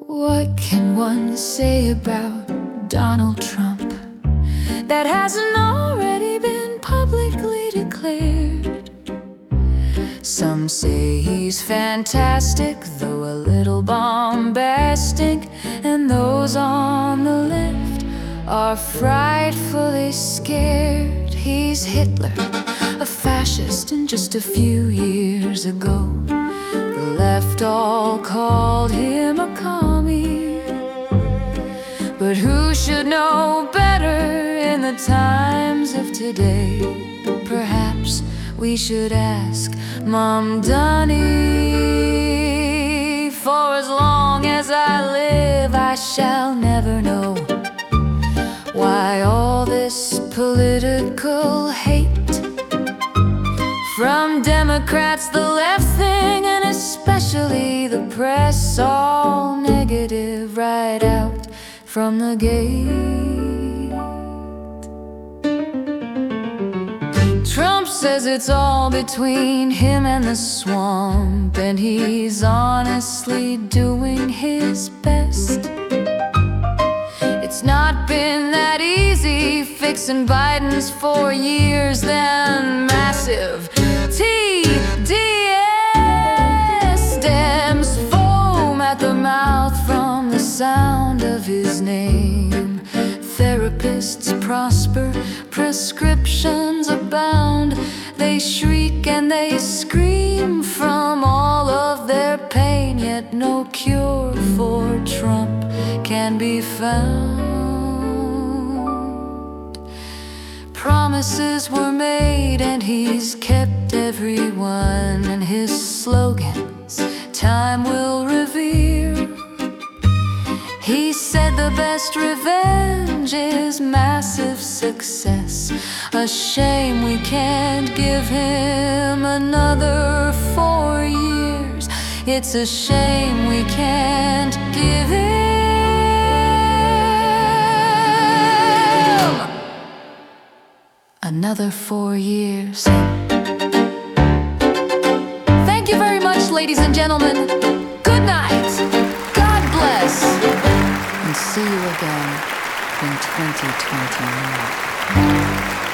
What can one say about Donald Trump that hasn't already been publicly declared? Some say he's fantastic, though a little bombastic, and those on the left are frightfully scared. He's Hitler, a fascist, and just a few years ago the left all called him a commie. But who should know better in the times of today? Perhaps we should ask Mom Dunny. For as long as I live, I shall never know why all this political hate from Democrats, the left thing, and especially the press, all negative right out from the gate. Trump says it's all between him and the swamp, and he's honestly doing his best. It's not been that easy fixing Biden's 4 years, then massive TDS. Dems foam at the mouth from the sound of his name. Therapists prosper, prescriptions abound. They shriek and they scream from all of their pain, yet no cure for Trump can be found. Promises were made and he's kept every one, and his slogans time will revere. He said the best revenge is massive success. A shame we can't give him another 4 years. It's a shame we can't give him another 4 years. Thank you very much, ladies and gentlemen. Good night. God bless. And see you again in 2021.